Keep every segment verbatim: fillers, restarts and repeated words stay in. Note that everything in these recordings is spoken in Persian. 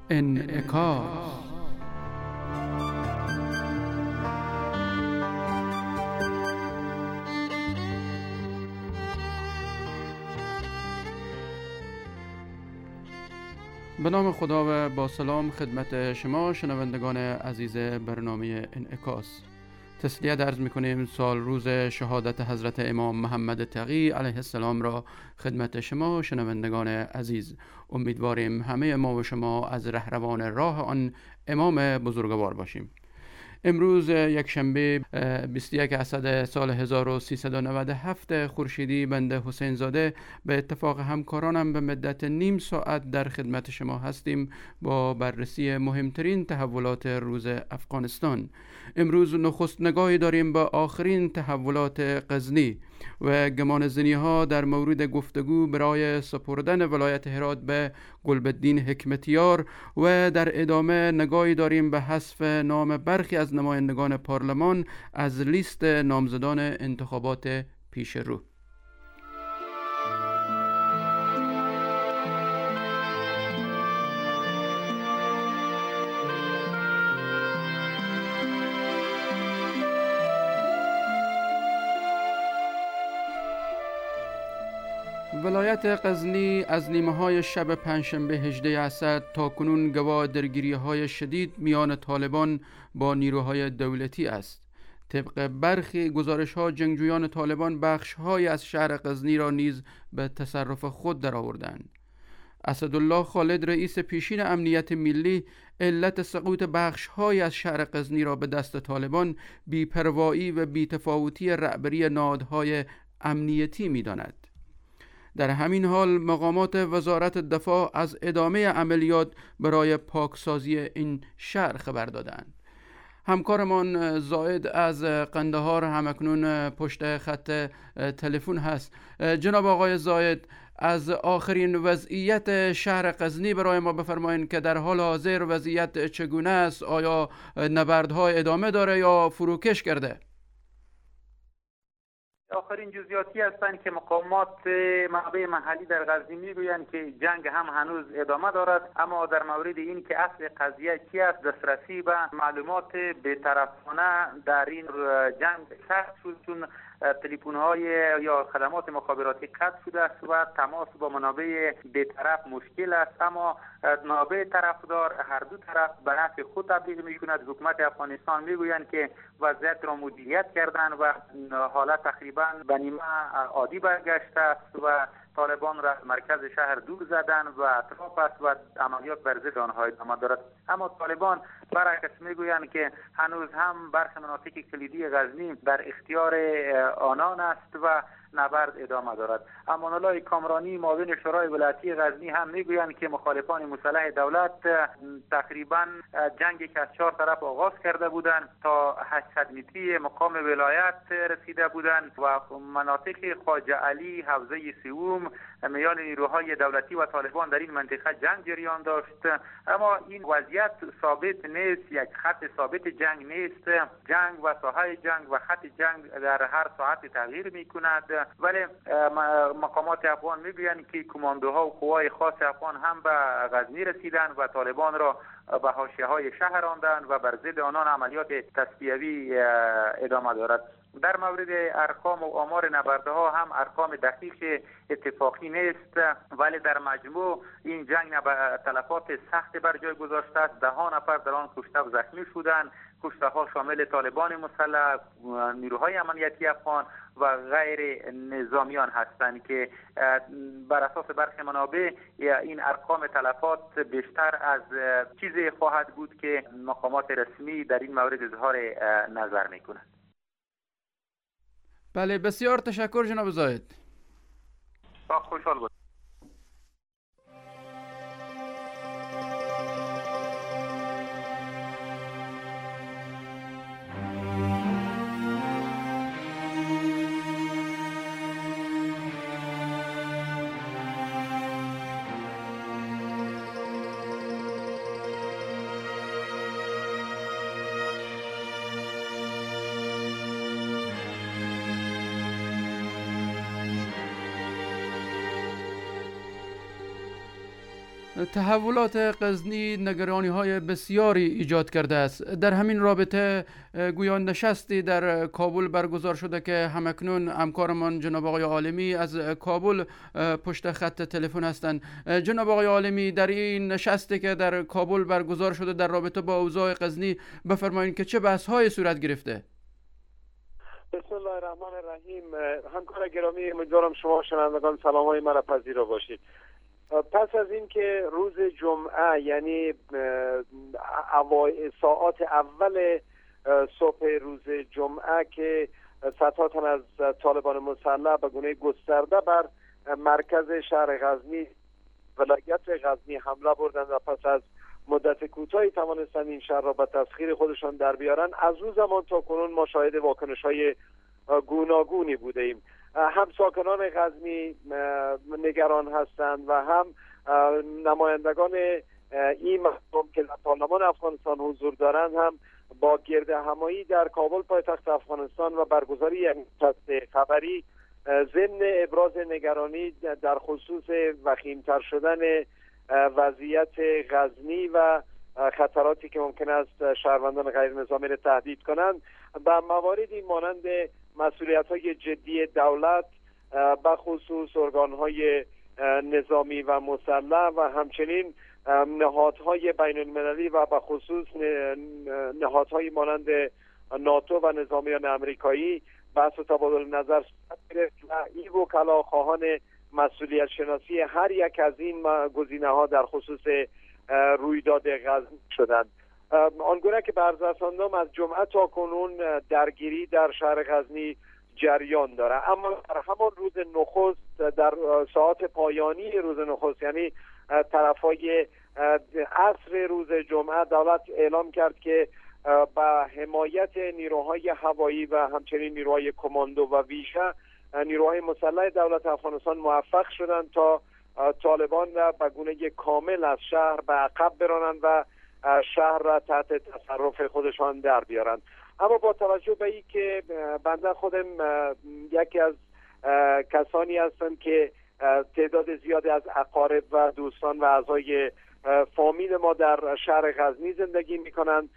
انعکاس. به نام خدا و با سلام خدمت شما شنوندگان عزیز برنامه انعکاس. تسلیت عرض می‌کنیم سال روز شهادت حضرت امام محمد تقی علیه السلام را خدمت شما شنوندگان عزیز. امیدواریم همه ما و شما از رهروان راه آن امام بزرگوار باشیم. امروز یک شنبه بیست و یک اسد سال هزار و سیصد و نود و هفت خورشیدی بنده حسین زاده به اتفاق همکارانم به مدت نیم ساعت در خدمت شما هستیم با بررسی مهمترین تحولات روز افغانستان. امروز نخست نگاهی داریم به آخرین تحولات غزنی و گمانه‌زنی ها در مورد گفتگو برای سپردن ولایت هرات به گلبدین حکمتیار و در ادامه نگاهی داریم به حذف نام برخی از نمایندگان پارلمان از لیست نامزدان انتخابات پیش رو. ولایت غزنی از نیمه های شب پنجشنبه هجده اسد تا کنون گواه درگیری های شدید میان طالبان با نیروهای دولتی است. طبق برخی گزارش ها جنگجویان طالبان بخش های از شهر غزنی را نیز به تصرف خود درآوردند. اسدالله خالد رئیس پیشین امنیت ملی علت سقوط بخش های از شهر غزنی را به دست طالبان بی‌پروایی و بی‌تفاوتی رهبری نهادهای امنیتی می‌داند. در همین حال مقامات وزارت دفاع از ادامه عملیات برای پاکسازی این شهر خبر دادند. همکارمان زاید از قندهار همکنون پشت خط تلفن هست. جناب آقای زاید، از آخرین وضعیت شهر غزنی برای ما بفرمایید که در حال حاضر وضعیت چگونه است؟ آیا نبردها ادامه داره یا فروکش کرده؟ آخرین جزئیاتی هستند که مقامات منابع محلی در غزنی میگویند که جنگ هم هنوز ادامه دارد، اما در مورد این که اصل قضیه چی است دسترسی به معلومات بی‌طرفانه در این جنگ سخت شد، چون تلفن های یا خدمات مخابراتی قطع شده است و تماس با منابع بی‌طرف مشکل است. اما منابع طرفدار هر دو طرف به نفع خود تبلیغ می‌کند. حکومت افغانستان میگویند که وضعیت را مدیریت کردن و حالت تقریبا به نیمه عادی برگشته است و طالبان را از مرکز شهر دور زدن و اطراف است و عملیات بر ضد آنها ادامه دارد. اما طالبان برعکس میگویند که هنوز هم برخی مناطق کلیدی غزنی در اختیار آنان است و نبرد ادامه دارد. امان الله کامرانی معاون شورای ولایتی غزنی هم میگویند که مخالفان مسلح دولت تقریبا جنگی که از چهار طرف آغاز کرده بودند تا هشتصد متری مقام ولایت رسیده بودند و مناطق خواجه علی، حوزه سیوم میان نیروهای دولتی و طالبان در این منطقه جنگ جریان داشت. اما این وضعیت ثابت نیست، یک خط ثابت جنگ نیست. جنگ و ساحه جنگ و خط جنگ در هر ساعت تغییر میکند، ولی مقامات افغان میگویند که کماندوها و قوای خاص افغان هم به غزنی رسیدند و طالبان را به حاشیه‌های شهر راندند و بر ضد آنان عملیات تصفیوی ادامه دارد. در مورد ارقام و آمار نبردها هم ارقام دقیق اتفاقی نیست، ولی در مجموع این جنگ تلفات سخت بر جای گذاشته است. ده ها نفر در آن کشته و زخمی شدند. کشته ها شامل طالبان مسلح، نیروهای امنیتی افغان و غیر نظامیان هستند که بر اساس برخی منابع این ارقام تلفات بیشتر از چیزی خواهد بود که مقامات رسمی در این مورد اظهار نظر میکنند. بله، بسیار تشکر جناب زاید. خوشحال بود. تحولات غزنی نگرانی های بسیاری ایجاد کرده است. در همین رابطه گویا نشستی در کابل برگزار شده که همکنون همکارمان جناب آقای عالمی از کابل پشت خط تلفن هستند. جناب آقای عالمی، در این نشستی که در کابل برگزار شده در رابطه با اوضاع غزنی بفرمایید که چه بحث های صورت گرفته؟ بسم الله الرحمن الرحیم. همکار گرامی، امیدوارم شما شنوندگان سلام‌های مرا پذیرا باشید. پس از این که روز جمعه، یعنی ساعات اول صبح روز جمعه که صدها تن از طالبان مسلح به گونه گسترده بر مرکز شهر غزنی ولایت غزنی حمله بردند و پس از مدت کوتاهی توانستند این شهر را به تسخیر خودشان در بیارن، از اون زمان تا کنون ما شاهد واکنش‌های گوناگونی بوده ایم. هم ساکنان غزنی نگران هستند و هم نمایندگان این مردم که در پارلمان افغانستان حضور دارند هم با گرد همایی در کابل پایتخت افغانستان و برگزاری یک نشست خبری ضمن ابراز نگرانی در خصوص وخیم‌تر شدن وضعیت غزنی و خطراتی که ممکن است شهروندان غیر نظامی را تهدید کنند و مواردی مانند مسئولیت‌های جدی دولت به خصوص ارگان‌های نظامی و مسلح و همچنین نهادهای بین المللی و به خصوص نهادهای مانند ناتو و نظامیان امریکایی بحث و تبادل نظر صورت و این وکلا خواهان مسئولیت شناسی هر یک از این گزینه‌ها در خصوص رویداد غزنی شدند. آنگونه که برز رساندم از جمعه تا کنون درگیری در شهر غزنی جریان داره، اما در همان روز نخست، در ساعات پایانی روز نخست، یعنی طرفای عصر روز جمعه، دولت اعلام کرد که با حمایت نیروهای هوایی و همچنین نیروهای کماندو و ویژه نیروهای مسلح دولت افغانستان موفق شدند تا طالبان را به گونه کامل از شهر به عقب برانند و شهر را تحت تصرف خودشان در بیارند. اما با توجه به این که بنده خودم یکی از کسانی هستم که تعداد زیادی از اقارب و دوستان و اعضای فامیل ما در شهر غزنی زندگی میکنند،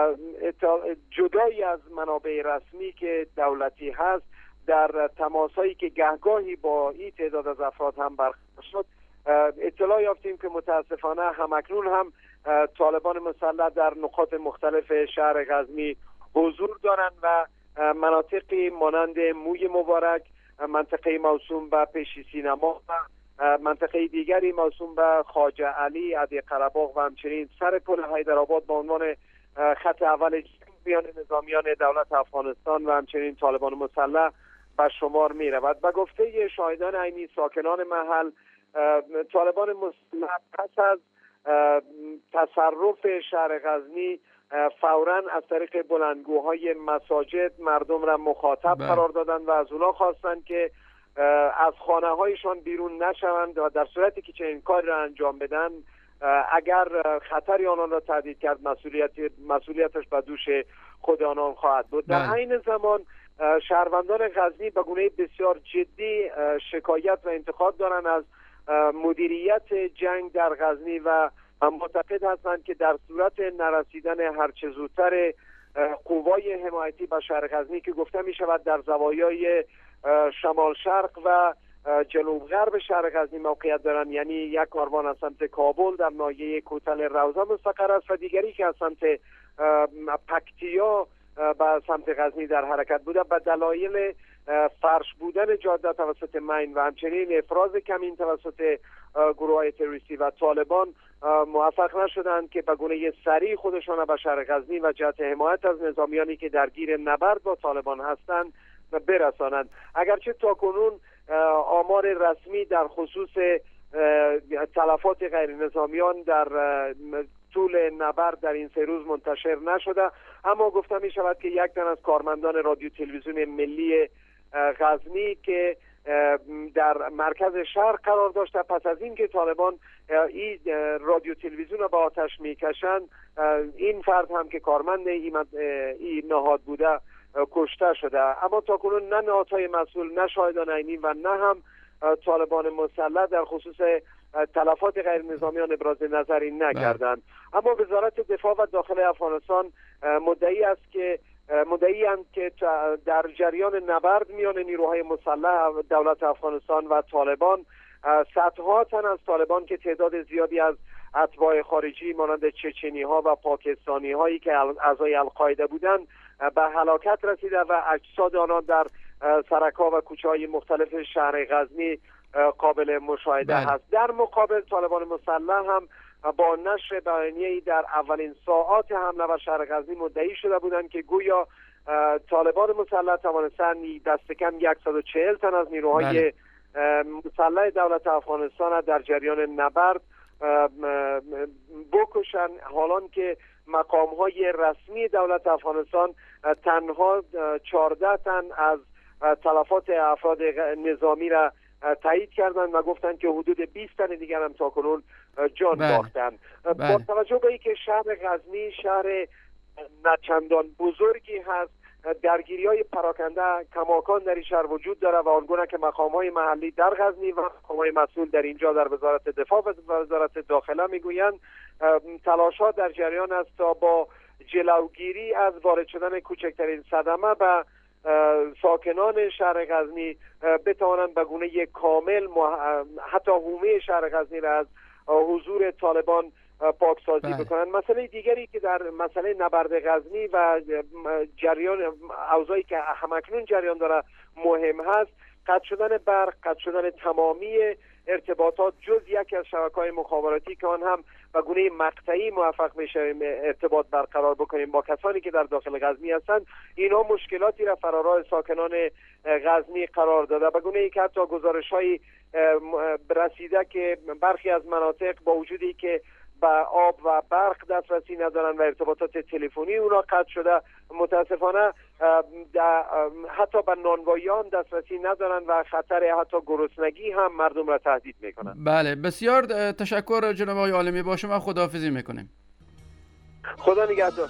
جدایی از منابع رسمی که دولتی هست، در تماسایی که گهگاهی با این تعداد از افراد هم برقرار شد، اطلاع یافتیم که متاسفانه همکنون هم طالبان مسلح در نقاط مختلف شهر غزنی حضور دارند و مناطقی مانند موی مبارک، منطقه موسوم به پیشی سینما و منطقه دیگری موسوم به خواجه علی، عدی قره‌باغ و همچنین سر پل حیدرآباد به عنوان خط اول جنگ میان نظامیان دولت افغانستان و همچنین طالبان مسلح به شمار می رود. به گفته شاهدان عینی ساکنان محل، طالبان مسلح پس از تصرف شهر غزنی فوراً از طریق بلندگوهای مساجد مردم را مخاطب بله. قرار دادند و از اونا خواستند که از خانه هایشان بیرون نشوند و در صورتی که چنین کاری را انجام بدن، اگر خطری آنان را تهدید کرد، مسئولیت مسئولیتش به دوش خود آنان خواهد بود. بله. در عین زمان شهروندان غزنی به گونه بسیار جدی شکایت و انتقاد دارند از مدیریت جنگ در غزنی و معتقد هستند که در صورت نرسیدن هرچه زودتر قوای حمایتی به شهر غزنی که گفته می شود در زوایای شمال شرق و جنوب غرب شهر غزنی موقعیت دارند، یعنی یک کاروان از سمت کابل در ناحیه کوتل روضه مستقر است و دیگری که از سمت پکتیا به سمت غزنی در حرکت بوده، به دلایل فرش بودن جاده توسط مین و همچنین افراز کمین توسط گروه‌های تروریستی و طالبان موفق نشدند که به گونه سریع خودشان به شهر غزنی و جهت حمایت از نظامیانی که درگیر نبرد با طالبان هستند برسانند. اگرچه تاکنون آمار رسمی در خصوص تلفات غیر نظامیان در طول نبرد در این سه روز منتشر نشده، اما گفته می شود که یک تن از کارمندان رادیو تلویزیون ملی غزنی که در مرکز شهر قرار داشته، پس از این که طالبان این رادیو تلویزیون را به آتش میکشند، این فرد هم که کارمند این نهاد بوده کشته شده. اما تاکنون نه نهادهای مسئول، نه شاهدان عینی و نه هم طالبان مسلح در خصوص تلفات غیر نظامیان ابراز نظری نکردند. اما وزارت دفاع و داخلی افغانستان مدعی است که مدعی اند که در جریان نبرد میان نیروهای مسلح دولت افغانستان و طالبان صدها تن از طالبان که تعداد زیادی از اتباع خارجی مانند چچنی ها و پاکستانی هایی که اعضای القاعده بودند به هلاکت رسیده و اجساد آنها در سرک‌ها و کوچه‌های مختلف شهر غزنی قابل مشاهده بله. هست. در مقابل طالبان مسلح هم با نشر بیانیه‌ای در اولین ساعات حمله بر شهر غزنی مدعی شده بودند که گویا طالبان مسلح توانستند دست کم صد و چهل تن از نیروهای بله. مسلح دولت افغانستان در جریان نبرد بکشن، حالان که مقام‌های رسمی دولت افغانستان تنها چهارده تن از تلفات افراد نظامی را تایید کردند و گفتند که حدود بیست تن دیگر هم تاکنون جان باختند. با توجه به اینکه شهر غزنی شهر نچندان بزرگی هست، درگیری‌های پراکنده کماکان در این شهر وجود داره و آنگونه که مقام‌های محلی در غزنی و مقام‌های مسئول در اینجا در وزارت دفاع و وزارت داخله میگویند تلاش‌ها در جریان است تا با جلوگیری از وارد شدن کوچکترین صدمه به ساکنان شهر غزنی بتوانند به گونه کامل حتی حومه شهر غزنی را از حضور طالبان پاکسازی بله. بکنن. مسئله دیگری که در مسئله نبرد غزنی و جریان اوضاعی که همکنون جریان داره مهم هست، قطع شدن برق، قطع شدن تمامی ارتباطات جز یکی از شبکه‌های مخابراتی که آن هم به گونه مقطعی موفق میشیم ارتباط برقرار بکنیم با کسانی که در داخل غزنی هستند. اینا مشکلاتی را فراراه ساکنان غزنی قرار داده، به گونه ای که حتی گزارش‌های رسیده که برخی از مناطق با وجودی که به آب و برق دسترسی ندارن و ارتباطات تلفنی اونا قطع شده، متاسفانه حتی به نانواییان دسترسی ندارن و خطر حتی گرسنگی هم مردم را تهدید میکنن. بله، بسیار تشکر جناب آقای عالمی. با شما خداحافظی میکنیم. خدا نگهدار.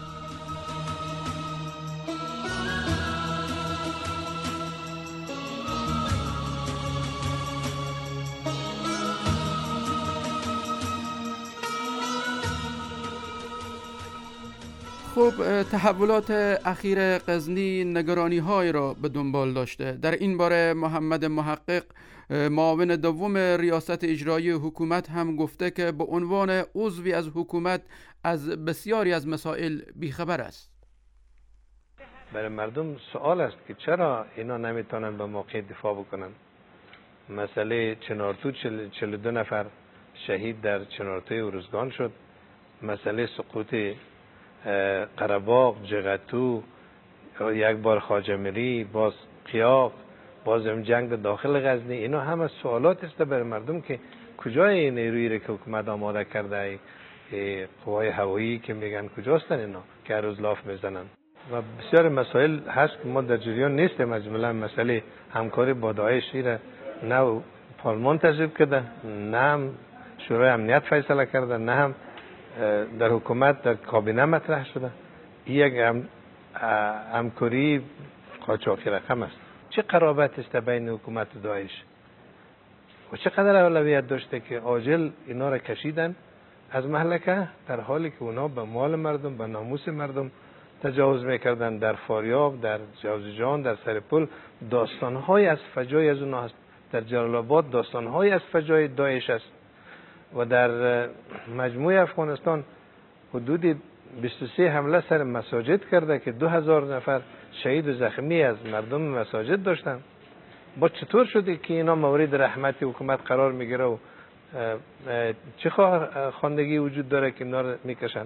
خب، تحولات اخیر غزنی نگرانی های را به دنبال داشته. در این باره محمد محقق، معاون دوم ریاست اجرایی حکومت، هم گفته که به عنوان عضوی از حکومت از بسیاری از مسائل بیخبر است. برای مردم سوال است که چرا اینا نمیتونن به موقع دفاع بکنن. مسئله چنارتو چهل و دو نفر شهید در چنارتوی ارزگان شد. مسئله سقوط قره‌باغ، جغتو، یک بار خواجه‌میری، باز قیاق، باز هم جنگ داخل غزنی، اینا همه سوالات است برای مردم که کجای نیرویی را که حکومت آماده کرده، قوای هوایی که میگن کجاستن اینا که هر روز لاف میزنن و بسیار مسائل هست که ما در جریان نیستیم. مجموعاً مسئله همکاری با داعش را نه پارلمان تصویب کرده، نه هم شورای امنیت فیصله کرده، نه هم در حکومت در کابینه مطرح شده. یک هم همکاری قاچاقی رقم است. چه قرابت است بین حکومت و داعش و چقدر اولویت داشته که عاجل اینا را کشیدن از محلکه، در حالی که اونا به مال مردم، به ناموس مردم تجاوز میکردن. در فاریاب، در جوزجان، در سرپل داستانهای از فجای از اونا هست. در جلال آباد داستانهای از فجای داعش است و در مجموع افغانستان حدود بیست و سه حمله سر مساجد کرده که دو هزار نفر شهید و زخمی از مردم مساجد داشتن. با چطور شده که اینا مورد رحمت حکومت قرار میگیره و چه خواندگی وجود داره که اینا رو میکشن؟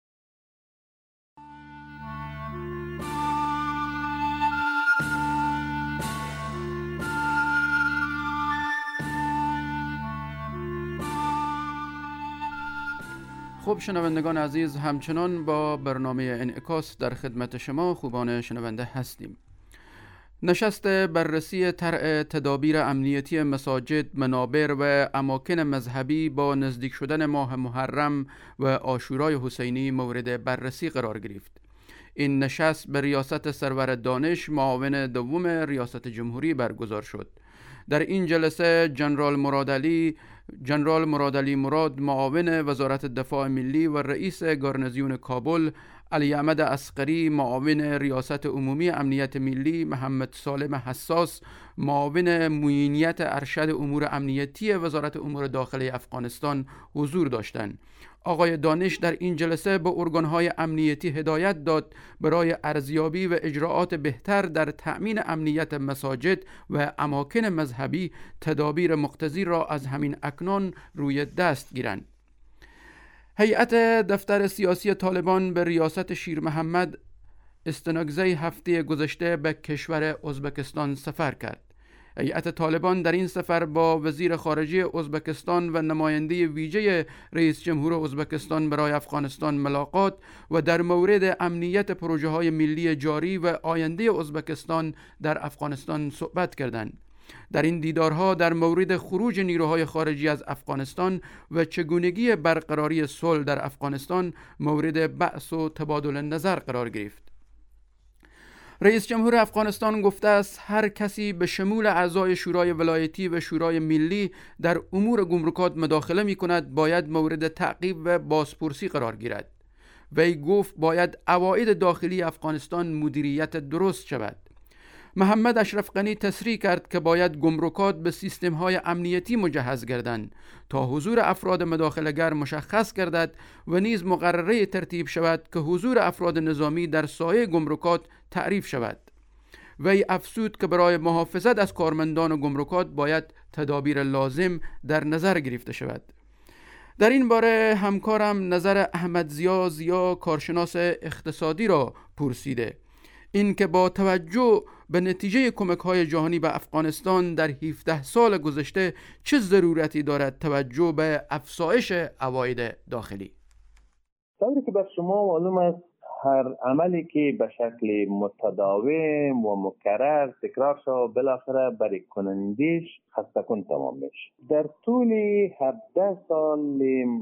خب شنوندگان عزیز، همچنان با برنامه انعکاس در خدمت شما خوبان شنونده هستیم. نشست بررسی طرح تدابیر امنیتی مساجد، منابر و اماکن مذهبی با نزدیک شدن ماه محرم و عاشورای حسینی مورد بررسی قرار گرفت. این نشست به ریاست سرور دانش، معاون دوم ریاست جمهوری برگزار شد. در این جلسه جنرال مرادعلی، جنرال مرادعلی مراد معاون وزارت دفاع ملی و رئیس گارنیزیون کابل، علی احمد عسقری معاون ریاست عمومی امنیت ملی، محمد سالم حساس معاون معینیت ارشد امور امنیتی وزارت امور داخلی افغانستان حضور داشتند. آقای دانش در این جلسه به ارگان‌های امنیتی هدایت داد برای ارزیابی و اجراعات بهتر در تأمین امنیت مساجد و اماکن مذهبی تدابیر مقتضی را از همین اکنون روی دست گیرند. هیئت دفتر سیاسی طالبان به ریاست شیر محمد استنگزه هفته گذشته به کشور ازبکستان سفر کرد. هیئت طالبان در این سفر با وزیر خارجه ازبکستان و نماینده ویژه رئیس جمهور ازبکستان برای افغانستان ملاقات و در مورد امنیت پروژه های ملی جاری و آینده ازبکستان در افغانستان صحبت کردند. در این دیدارها در مورد خروج نیروهای خارجی از افغانستان و چگونگی برقراری صلح در افغانستان مورد بحث و تبادل نظر قرار گرفت. رئیس جمهور افغانستان گفته است هر کسی به شمول اعضای شورای ولایتی و شورای ملی در امور گمرکات مداخله می کند باید مورد تعقیب و بازپرسی قرار گیرد. وی گفت باید عواید داخلی افغانستان مدیریت درست شود. محمد اشرف غنی تصریح کرد که باید گمرکات به سیستم‌های امنیتی مجهز گردند تا حضور افراد مداخله‌گر مشخص گردد و نیز مقرره ترتیب شود که حضور افراد نظامی در سایه گمرکات تعریف شود. وی افزود که برای محافظت از کارمندان گمرکات باید تدابیر لازم در نظر گرفته شود. در این باره همکارم نظر احمد زیا زیا کارشناس اقتصادی را پرسیده. این که با توجه به نتیجه کمک‌های جهانی به افغانستان در هفده سال گذشته چه ضرورتی دارد توجه به افزایش عواید داخلی؟ طوری که بر شما معلوم است هر عملی که به شکل متداوم و مکرر تکرار شود بالاخره برای کنندش خسته کن تمام میشه. در طول هفده سال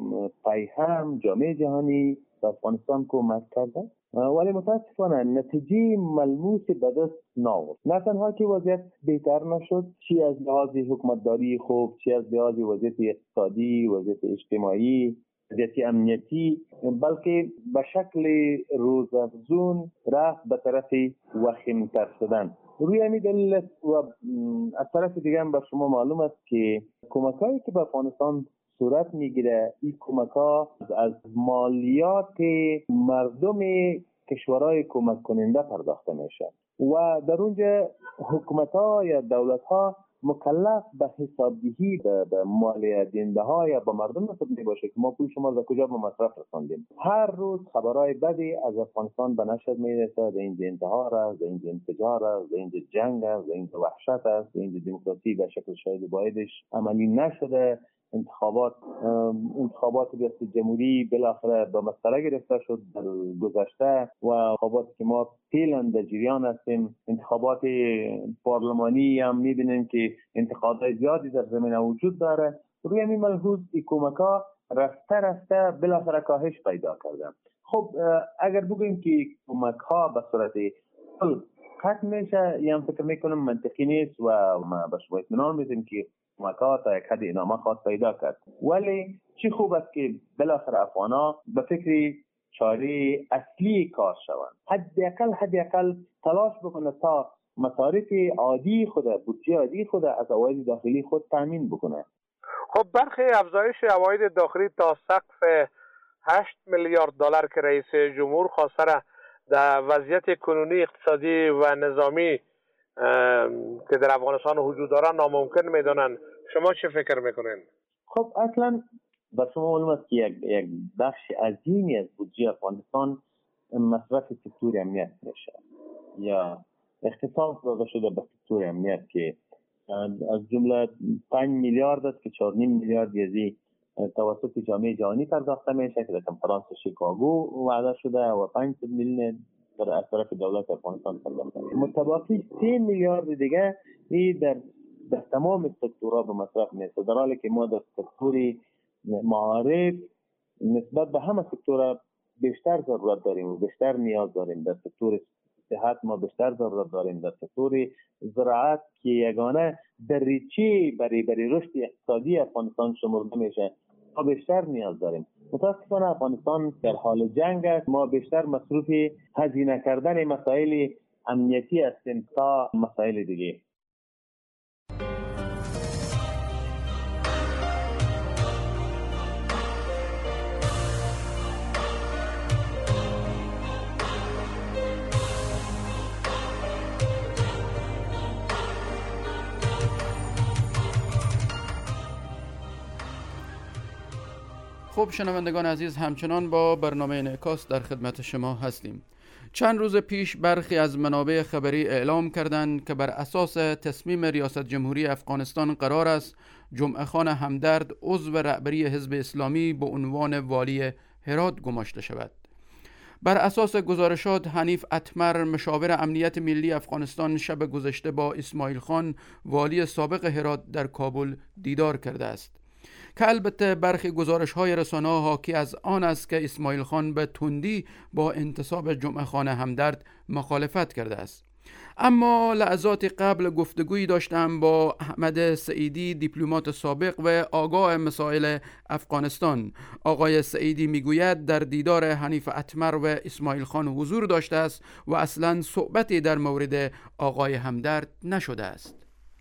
پیهم جامعه جهانی به افغانستان کمک کرده ولی متاسفانه نتیجه ملموس به دست نآورد. نه تنها که وضعیت بهتر نشد، چی از لحاظ حکومتداری خوب، چی از لحاظ وضعیت اقتصادی، وضعیت اجتماعی، وضعیت امنیتی، بلکه به شکل روزافزون رفت به طرف وخیم‌تر شدن. روی همین دلیل و از طرف دیگه هم به شما معلوم است که کمک‌هایی که به افغانستان صورت میگیره این کمک‌ها از مالیات مردم کشورهای کمک کننده پرداخته میشه و در اونجا حکومت‌ها یا دولت‌ها مکلف به حسابدهی به مالیات دهنده یا به مردم خود میباشه که ما پول شما را کجا به مصرف رساندیم. هر روز خبرهای بدی از افغانستان به نشر میرسه، در اینجا انتحار است، در اینجا انفجار است، در اینجا جنگ است، در اینجا وحشت است، در اینجا دموکراسی به شکل شاید بایدش عملی نشده، انتخابات انتخابات ریاست جمهوری بالاخره به مسئله گرفته شد در گذشته و انتخاباتی که ما فعلا در جریان هستیم، انتخابات پارلمانی هم میبینیم که انتقادات زیادی در زمینه وجود داره. روی همین ملحوظ این کمک‌ها رفته رفته بالاخره کاهش پیدا کرده. خب اگر بگوییم که کمک‌ها به صورت کل قطع میشه، یا فکر میکنم منطقی نیست و ما به شما اطمینان میدیم که کمک‌ها تا یک حد ادامه خواهد پیدا کرد. ولی چی خوب است که بالاخره افغان‌ها به فکر چاره اصلی کار شوند. حداقل حداقل تلاش بکنه تا مصارف عادی خود، بودجه عادی خود از عواید داخلی خود تامین بکنه. خب برخی افزایش عواید داخلی تا سقف هشت میلیارد دلار که رئیس جمهور خواسته را در وضعیت کنونی اقتصادی و نظامی که در افغانستان وجود داره ناممکن میدونن. شما چه فکر میکنین؟ خب اصلا به شما معلوم است که یک یک بخش عظیمی از بودجه افغانستان مصرف سکتور امنیت میشه یا اختصاص داده شده به سکتور امنیت که از جمله پنج میلیارد است که چهار و نیم میلیارد یزی توسط جامعه جهانی پرداخته میشه که در کنفرانس شیکاگو وعده شده و پنج میلیون در از طرف دولت افغانستان پرداخته میشه. متبقی سه میلیارد دیگه این در در تمام سکتورها به مصرف میشه، در حالی که ما در سکتور معارف نسبت به همه سکتورها بیشتر ضرورت داریم و بیشتر نیاز داریم. در سکتور صحت ما بیشتر ضرورت داریم، در سکتور زراعت که یگانه دریچه برای برای رشد اقتصادی افغانستان شمرده میشه، ما بیشتر نیاز داریم. متاسفانه افغانستان در حال جنگ است، ما بیشتر مصروف هزینه کردن مسائل امنیتی هستیم تا مسائل دیگه. خب شنوندگان عزیز، همچنان با برنامه انعکاس در خدمت شما هستیم. چند روز پیش برخی از منابع خبری اعلام کردند که بر اساس تصمیم ریاست جمهوری افغانستان قرار است جمعه خان همدرد عضو رهبری حزب اسلامی به عنوان والی هرات گماشته شود. بر اساس گزارشات، حنیف اتمر مشاور امنیت ملی افغانستان شب گذشته با اسماعیل خان والی سابق هرات در کابل دیدار کرده است، که البته برخی گزارش‌های رسانه‌ها حاکی از آن است که اسماعیل خان به تندی با انتصاب جمعه خان همدرد مخالفت کرده است. اما لحظات قبل گفتگویی داشتم با احمد سعیدی، دیپلمات سابق و آگاه مسائل افغانستان. آقای سعیدی میگوید در دیدار حنیف اتمر و اسماعیل خان حضور داشته است و اصلاً صحبتی در مورد آقای همدرد نشده است.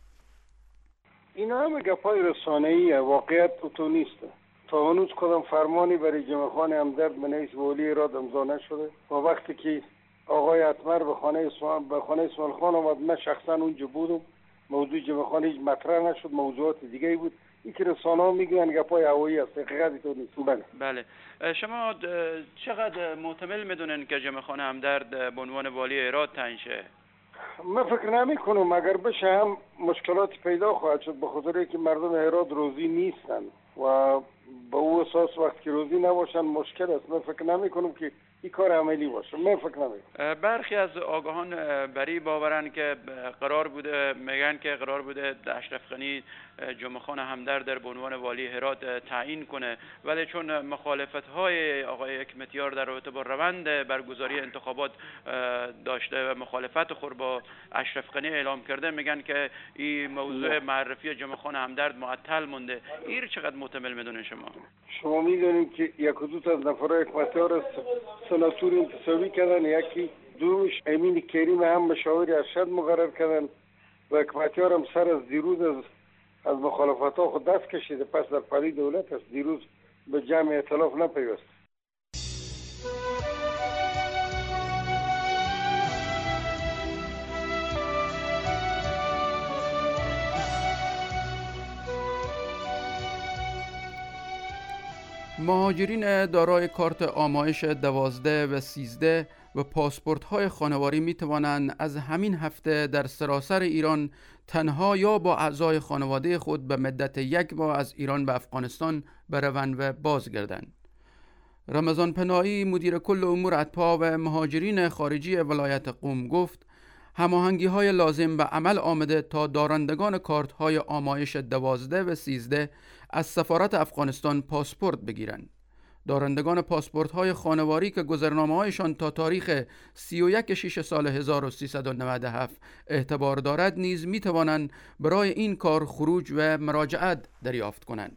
اینا همه گپای رسانه‌ای، واقعیت تو نیست. تا هنوز کدام فرمانی برای جمعه خان همدرد به نویس والی هرات امضا نشده و وقتی که آقای اتمر به خانه اسماعیل به خانه اسماعیل خان آمد، من شخصا اونجا بودم، موضوع جمعه خان هیچ مطرح نشد، موضوعات دیگه بود. این که رسانه‌ها میگن گپای هوایی است، حقیقتی تو نیست. بله بله. شما چقدر محتمل میدونن که جمعه خان همدرد به عنوان والی هرات تعیین شه؟ من فکر نمی کنم اگر بشه هم مشکلات پیدا خواهد شد، به خاطر اینکه مردم هرات روزی نیستن و به او اساس وقتی که روزی نباشن مشکل است. من فکر نمی کنم که این کار عملی باشه. من فکر نمی کنم. برخی از آگاهان بری باورن که قرار بوده، میگن که قرار بوده اشرف غنی جمعه خان همدرد در به عنوان والی هرات تعیین کنه، ولی چون مخالفت های آقای حکمتیار در رابطه با روند برگزاری انتخابات داشته و مخالفت خود با اشرف غنی اعلام کرده، میگن که این موضوع معرفی جمعه خان همدرد معطل مونده. این چقدر محتمل میدونین شما؟ شما میدونیم که یک حدود از نفرای حکمتیار سناتور انتصابی کردن، یکی دومش امین کریم هم مشاور ارشد مقرر کردن و حکمتیار هم سر از دیروز از از مخالفت ها خود دست کشیده، پس در پلی دولت است، دیروز به جمع ائتلاف نپیوست. مهاجرین دارای کارت آمایش دوازده و سیزده و پاسپورت های خانواری می توانند از همین هفته در سراسر ایران تنها یا با اعضای خانواده خود به مدت یک ماه از ایران به افغانستان بروند و بازگردند. رمضان پناهی، مدیر کل امور اتباع و مهاجرین خارجی ولایت قم، گفت هماهنگی های لازم به عمل آمده تا دارندگان کارت های آمایش دوازده و سیزده از سفارت افغانستان پاسپورت بگیرند. دارندگان پاسپورت های خانواری که گذرنامه هایشان تا تاریخ سی و یک شش سال هزار و سیصد و نود و هفت اعتبار دارد نیز می توانند برای این کار خروج و مراجعت دریافت کنند.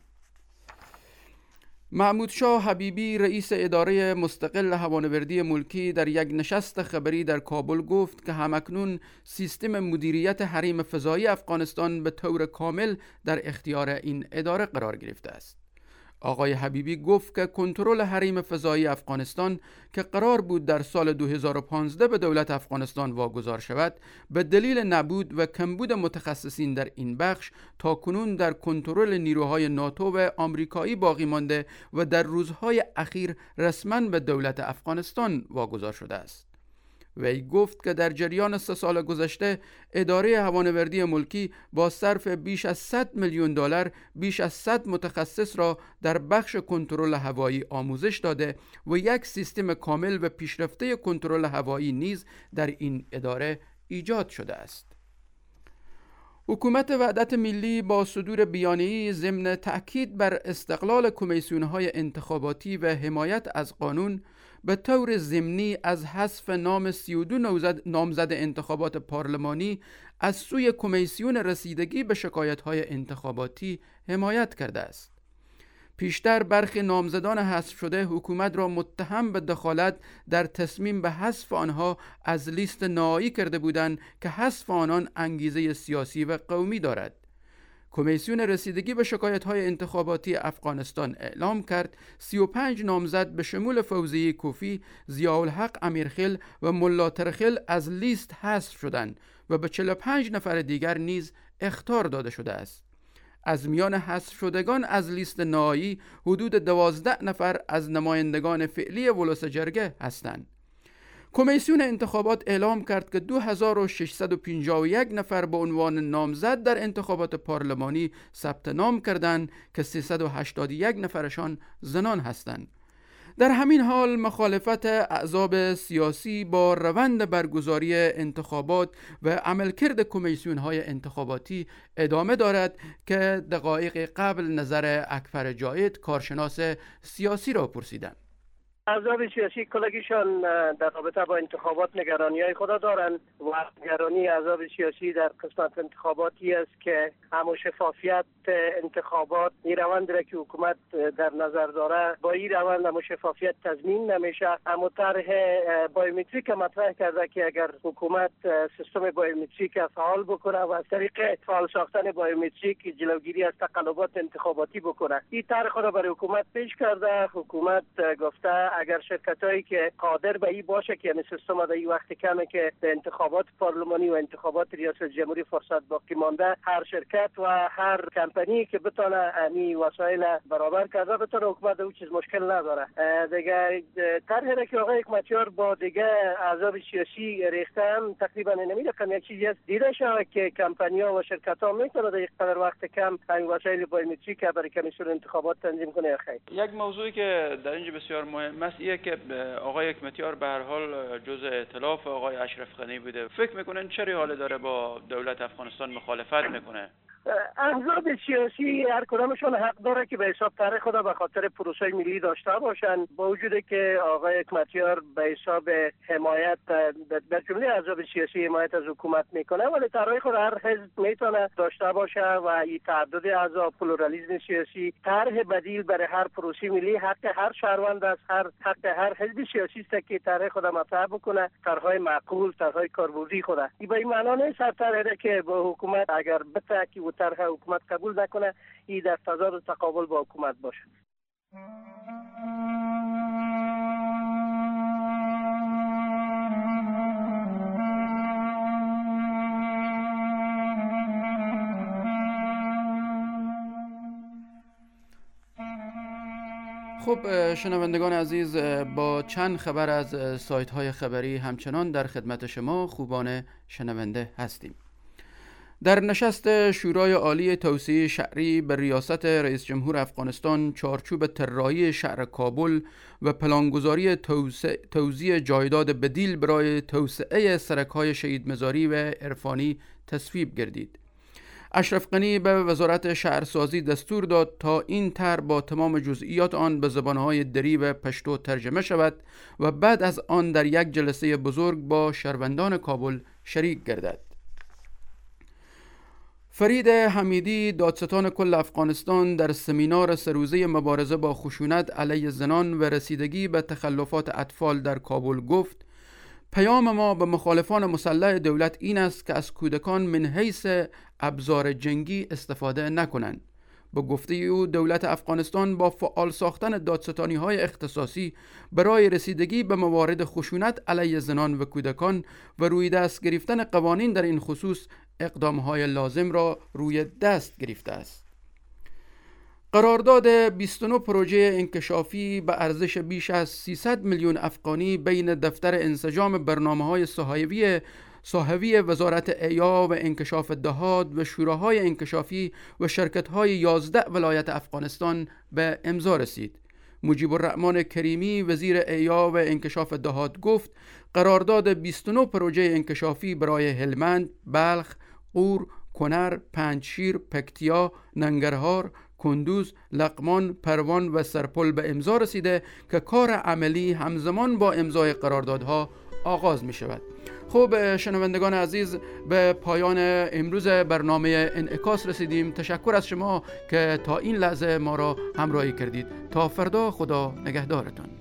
محمود شاه حبیبی، رئیس اداره مستقل هوانوردی ملکی، در یک نشست خبری در کابل گفت که همکنون سیستم مدیریت حریم فضایی افغانستان به طور کامل در اختیار این اداره قرار گرفته است. آقای حبیبی گفت که کنترل حریم فضایی افغانستان که قرار بود در سال دو هزار و پانزده به دولت افغانستان واگذار شود، به دلیل نبود و کمبود متخصصین در این بخش تا کنون در کنترل نیروهای ناتو و آمریکایی باقی مانده و در روزهای اخیر رسما به دولت افغانستان واگذار شده است. وی گفت که در جریان سه سال گذشته اداره هوانوردی ملکی با صرف بیش از صد میلیون دلار بیش از صد متخصص را در بخش کنترل هوایی آموزش داده و یک سیستم کامل و پیشرفته کنترل هوایی نیز در این اداره ایجاد شده است. حکومت وحدت ملی با صدور بیانیه‌ای ضمن تأکید بر استقلال کمیسیون‌های انتخاباتی و حمایت از قانون به طور ضمنی از حذف نام سی و دو نامزد, نامزد انتخابات پارلمانی از سوی کمیسیون رسیدگی به شکایت‌های انتخاباتی حمایت کرده است. پیشتر برخی نامزدان حذف شده حکومت را متهم به دخالت در تصمیم به حذف آنها از لیست نهایی کرده بودند که حذف آنان انگیزه سیاسی و قومی دارد. کمیسیون رسیدگی به شکایت‌های انتخاباتی افغانستان اعلام کرد سی و پنج نامزد به شمول فوزیه کوفی، ضیاءالحق امیرخیل و ملا ترخیل از لیست حذف شدند و به چهل و پنج نفر دیگر نیز اخطار داده شده است. از میان حذف شدگان از لیست نهایی حدود دوازده نفر از نمایندگان فعلی ولس جرگه هستند. کمیسیون انتخابات اعلام کرد که دو هزار و ششصد و پنجاه و یک نفر به عنوان نامزد در انتخابات پارلمانی ثبت نام کردند که سیصد و هشتاد و یک نفرشان زنان هستند. در همین حال مخالفت احزاب سیاسی با روند برگزاری انتخابات و عملکرد کمیسیون‌های انتخاباتی ادامه دارد که دقایق قبل نظر اکبر جاید کارشناس سیاسی را پرسیدم. احزاب سیاسی کلگیشان در رابطه با انتخابات نگرانی های خود دارند و نگرانی احزاب سیاسی در قسمت انتخاباتی است که هم شفافیت انتخابات این روند را که حکومت در نظر داره با این روند هم شفافیت تضمین نمیشه. اما طرح بایومتریک مطرح کرده که اگر حکومت سیستم بایومتریک فعال بکنه و از طریق فعال ساختن بایومتریک جلوگیری از تقلبات انتخاباتی بکنه، این طرح خود برای حکومت پیش کرده. حکومت گفته اگر شرکتایی که قادر به این باشه که یعنی سیستم در این وقت کمه که به انتخابات پارلمانی و انتخابات ریاست جمهوری فرصت باقی مانده، هر شرکت و هر کمپانی که بتونه این وسایل برابر کرده بتونه حکومت او چیز مشکل نداره. دیگه طرحی که آقای حکمتیار با دیگه احزاب سیاسی ریختن تقریبا نمی‌رقم یک چیزی است دیده شده که کمپانی‌ها و شرکت‌ها میتونه در یک قدر وقت کم این وسایل بایومتریک برای کمیسیون انتخابات تنظیم کنه یا خیر. یک موضوعی که در اینجا بسیار مهم است اینه که آقای حکمتیار به هر حال جزء ائتلاف آقای اشرف غنی بوده. فکر میکنن چه حالی داره با دولت افغانستان مخالفت میکنه؟ احزاب سیاسی هر کدامشون حق داره که به حساب طرح خود به خاطر پروسه ملی داشته باشن، با وجودی که آقای حکمتیار به حساب حمایت در جمله احزاب سیاسی حمایت از حکومت میکنه، ولی طرح خود هر حزب میتونه داشته باشه و این تعدد احزاب، پلورالیسم سیاسی، طرح بدیل برای هر پروسه ملی حق هر شهروند است، هر حق هر حزب سیاسی است که طرح خود مطرح بکنه، طرحهای معقول، طرحهای کاربردی خود. این به این معنا نیست هر طرحی که با حکومت اگر بتاکی و طرح حکومت قبول نکنه این در تضاد و تقابل با حکومت باشه. خب شنوندگان عزیز، با چند خبر از سایت های خبری همچنان در خدمت شما خوبان شنونده هستیم. در نشست شورای عالی توسعه شهری به ریاست رئیس جمهور افغانستان چارچوب طراحی شهر کابل و پلانگذاری توزیع جایداد بدیل برای توسعه سرک‌های شهید مزاری و عرفانی تصویب گردید. اشرف غنی به وزارت شهرسازی دستور داد تا این طرح با تمام جزئیات آن به زبانهای دری و پشتو ترجمه شود و بعد از آن در یک جلسه بزرگ با شهروندان کابل شریک گردد. فرید حمیدی، دادستان کل افغانستان، در سمینار سه روزه مبارزه با خشونت علیه زنان و رسیدگی به تخلفات اطفال در کابل گفت: پیام ما به مخالفان مسلح دولت این است که از کودکان من حیث ابزار جنگی استفاده نکنند. با گفته او دولت افغانستان با فعال ساختن دادستانی های اختصاصی برای رسیدگی به موارد خشونت علیه زنان و کودکان و روی دست گرفتن قوانین در این خصوص اقدام های لازم را روی دست گرفته است. قرارداد بیست و نه پروژه انکشافی به ارزش بیش از سیصد میلیون افغانی بین دفتر انسجام برنامه‌های صحیوی صاحبی وزارت احیا و انکشاف دهات و شوراهای انکشافی و شرکت‌های یازده ولایت افغانستان به امضا رسید. مجیب الرحمن کریمی وزیر احیا و انکشاف دهات گفت قرارداد بیست و نه پروژه انکشافی برای هلمند، بلخ، غور، کنر، پنجشیر، پکتیا، ننگرهار، کندوز، لقمان، پروان و سرپل به امضا رسیده که کار عملی همزمان با امضای قراردادها آغاز می شود. خب شنوندگان عزیز، به پایان امروز برنامه انعکاس رسیدیم. تشکر از شما که تا این لحظه ما را همراهی کردید. تا فردا، خدا نگهدارتان.